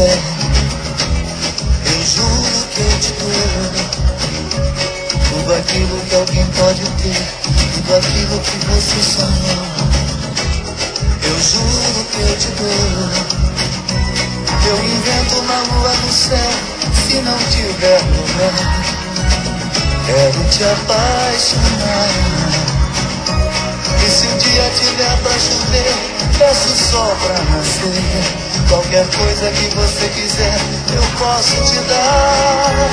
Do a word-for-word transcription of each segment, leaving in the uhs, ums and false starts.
quiser. Eu juro que eu te dou tudo aquilo que alguém pode ter, tudo aquilo que você sonhou. Eu juro que eu te dou. Eu invento uma lua no céu, se não tiver lugar. Quero te apaixonar. E se o dia tiver pra chover, peço o sol pra nascer. Qualquer coisa que você quiser, eu posso te dar.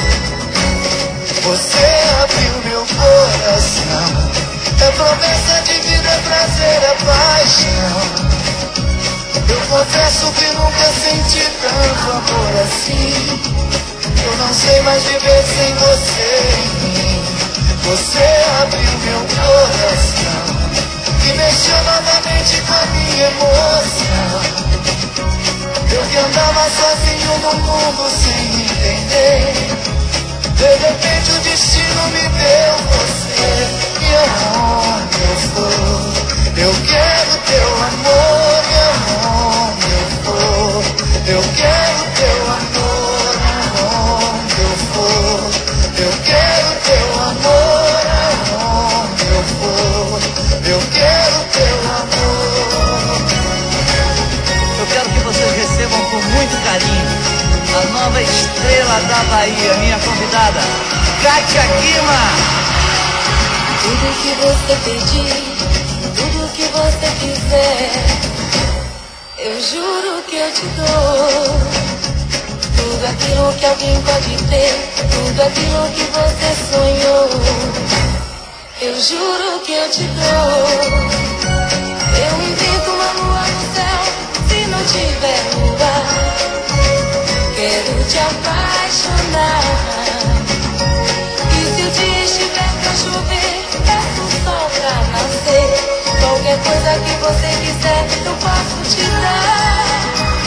Você abriu meu coração. É promessa de vida, é prazer, é paixão. Eu confesso que nunca senti tanto amor assim. Eu não sei mais viver sem você em mim. Você abriu meu coração e mexeu novamente com a minha emoção. Eu que andava sozinho no mundo sem entender, de repente o destino me deu você. E aonde eu for, eu quero teu amor. E aonde eu for, eu quero teu amor. Aonde eu for, eu quero teu amor. Aonde eu for, eu quero teu amor. Eu quero que vocês recebam com muito carinho a nova estrela da Bahia, minha convidada, Kátia Guima. Tudo que você pedir, tudo que você quiser, eu juro que eu te dou. Tudo aquilo que alguém pode ter, tudo aquilo que você sonhou, eu juro que eu te dou. Eu invento uma lua no céu, se não tiver luar. Quero te apaixonar. E se o dia estiver pra chover, peço o sol pra nascer. Qualquer coisa que você quiser, eu posso te dar.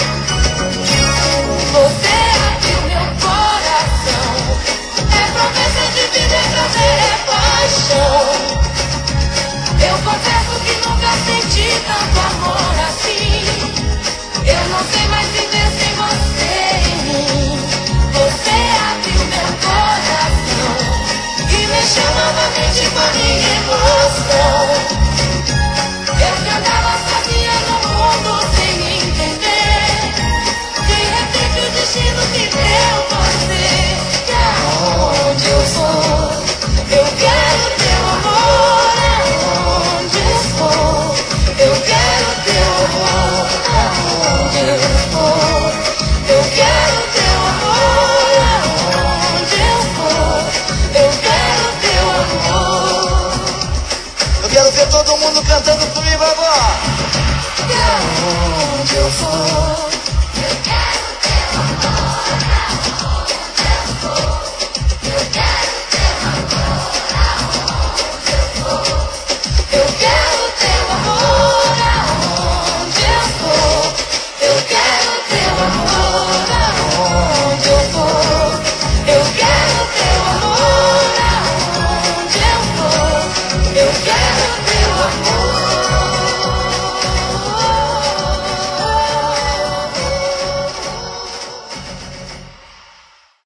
Você abriu meu coração. É promessa de vida, é prazer, é paixão. Eu confesso que nunca senti tanto amor assim. Eu não sei mais viver sem você em mim. Você abriu meu coração e mexeu novamente com a minha emoção. Eu que andava sozinha no mundo sem entender, de repente o destino me deu você. E aonde eu for, eu quero teu amor. Aonde eu for, eu quero teu amor. Aonde eu for, eu quero teu amor. Aonde eu for, eu quero teu amor. Eu quero ver todo mundo cantando comigo agora. E aonde eu for, eu quero teu amor. Aonde eu for, eu quero teu amor. Aonde eu for, eu quero teu amor. Aonde eu for, eu quero teu amor. Aonde eu for, eu quero teu amor. Aonde eu for, eu quero teu amor.